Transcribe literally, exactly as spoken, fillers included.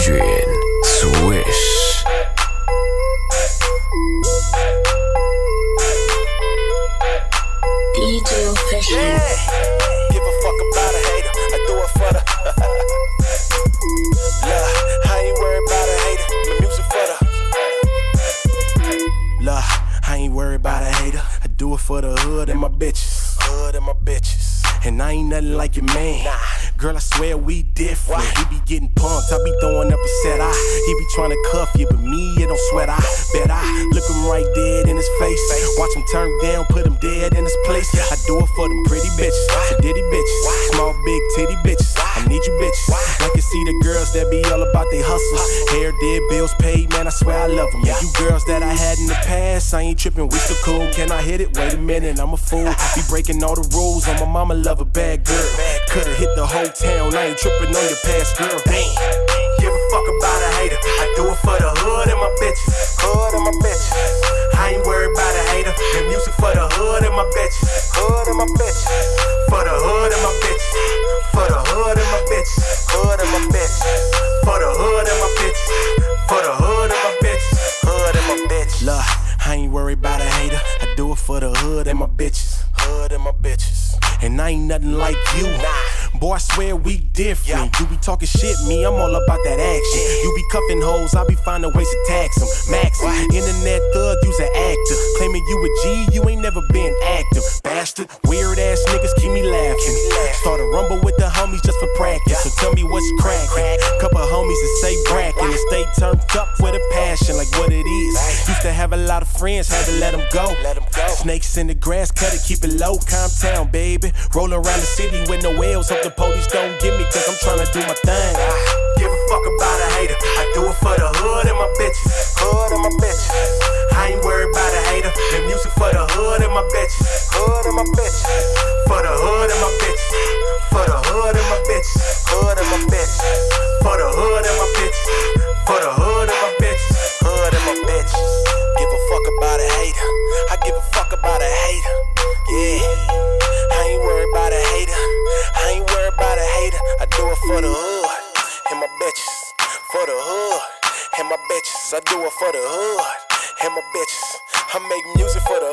Adrian Swish. D J Official. Yeah, give a fuck about a hater. I do it for the. Look, I ain't worried about a hater. My music for the. Look, I ain't worried about a hater. I do it for the hood and my bitches. Hood and my bitches. And I ain't nothing like your man. Nah. Girl, I swear we different. Why? He be getting pumped, I be throwing up a set eye. He be trying to cuff you, but me, it don't sweat. I bet I look him right dead in his face. Watch him turn down, put him dead in his place. I do it for them pretty bitches, so ditty bitches, small big titty bitches. I need you bitches. I can see the girls that be all about they hustles. Hair did, bills paid, man, I swear I love them. You girls that I had in the past, I ain't tripping, we still cool. Can I hit it? Wait a minute, I'm a fool. Be breaking all the rules on my mama, love a bad girl. Could've hit the whole town, I ain't tripping on your past girl. Damn, give a fuck about a hater. I do it for the hood and my bitches. Hood and my bitches. I ain't worried about a hater. The music for the hood and my bitches. Hood and my bitches. For the hood and my bitches. For the hood and my bitches. Hood and my bitches. For the hood and my bitches. For the hood and my bitches. Hood and my bitches. Look, I ain't worried about a hater. I do it for the hood and my bitches. Hood and my bitches. And I ain't nothing like you. Nah. Boy, I swear we different. Yeah. You be talking shit, me, I'm all about that action. Yeah. You be cuffing hoes, I be finding ways to tax them. Max em. Internet thug, you's an actor. Claiming you a G, you ain't never been active. Bastard, weird ass niggas keep me laughing. Start a rumble with the homies just for practice. So tell me what's crackin'. Couple homies that say bracket and stay turned up with a passion like what it is. Used to have a lot of friends, had to let them go. Snakes in the grass, cut it, keep it low. Calm town, baby. Rollin' around the city with no whales. Hope the police don't get me, cause I'm tryna do my thing. Give a fuck about a hater. I do it for the hood and my bitches. Hood and my bitches. I ain't worried about a hater. The music for the hood and my bitches. Hood and my bitches. For the hood and my bitches. For the hood and my bitches. Hood and my bitches. For the hood and my bitches. For the hood and my bitches. Hood and my bitches. Give a fuck about a hater. I give a fuck about a hater. Yeah. I ain't worried about a hater. I ain't worried about a hater. I do it for the hood and my bitches. For the hood and my bitches. I do it for the hood and my bitches. I make music for the